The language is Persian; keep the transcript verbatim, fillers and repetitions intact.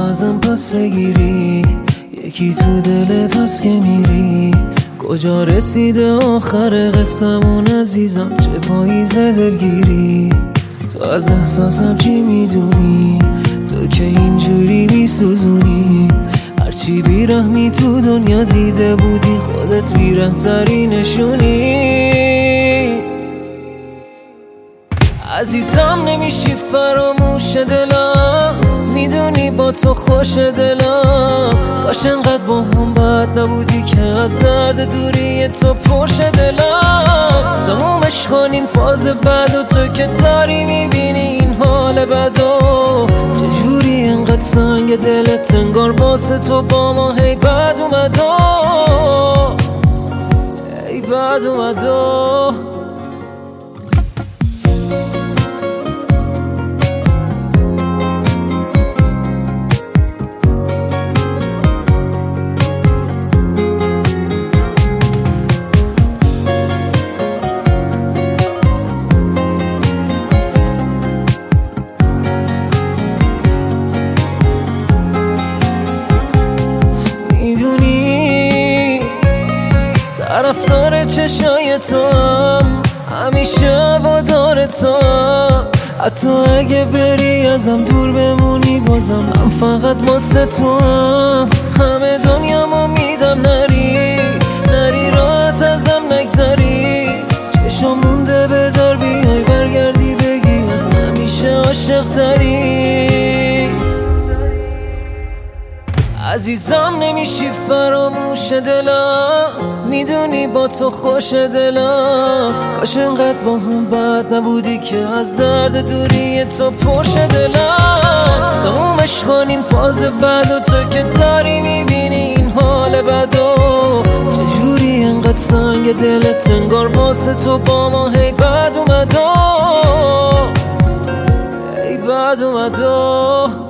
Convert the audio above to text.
ازم پس بگیری، یکی تو دلت هست که میری. کجا رسیده آخر قصمون عزیزم، چه پاییز دلگیری. تو از احساسم چی میدونی، تو که اینجوری میسوزونی. هرچی بیرحمی تو دنیا دیده بودی، خودت بیرحم‌تری نشونی. عزیزم نمیشی فراموش دلم، میدونی با تو خوش دلم. کاش انقدر با هم بد نبودی که از درد دوری تو پرش دلم. تمومش کنین فاز بد و تو که داری میبینی این حال بدو. چجوری انقدر سنگ دلت انگار واسه تو با ما هی بد اومدو، هی بد اومدو. طرفدار چشای تو هم، همیشه هوادار تو هم. حتی اگه بری ازم دور بمونی، بازم من فقط واسه تو هم. همه دنیامو میدم نری، نری راحت ازم نگذری. چشم مونده بدار بیای برگردی بگی از همیشه عاشق تری. عزیزم نمیشی فراموش دلم، میدونی با تو خوش دلم. کاش انقدر با هم بد نبودی که از درد دوری تو پرش دلم. تمومش کنین فاز بد و تو که داری میبینی این حال بدو. چجوری انقدر سنگ دلت انگار واسه تو با ما هی بد اومدو، هی بد اومدو.